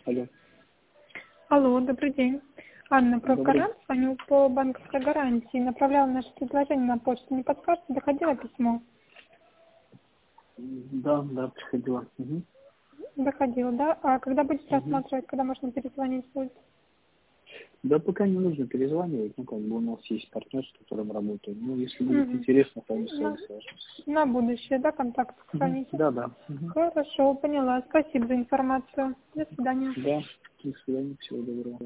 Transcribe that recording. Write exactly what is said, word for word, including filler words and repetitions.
Алло. Алло, добрый день. Анна Добрый. Прокорант, звоню по банковской гарантии. Направляла наше предложение на почту. Не подскажете, доходило письмо? Да, да, приходила. Угу. Доходило, да? А когда будете Угу. рассматривать, когда можно перезвонить будет? Да, пока не нужно перезванивать. Ну, как бы у нас есть партнер, с которым работаем. Ну, если будет Мгм. интересно, то мы с На, вами свяжемся. на будущее, да, контакт Угу. сохраните? Да, да. Угу. Хорошо, поняла. Спасибо за информацию. До свидания. Да, до свидания, всего доброго.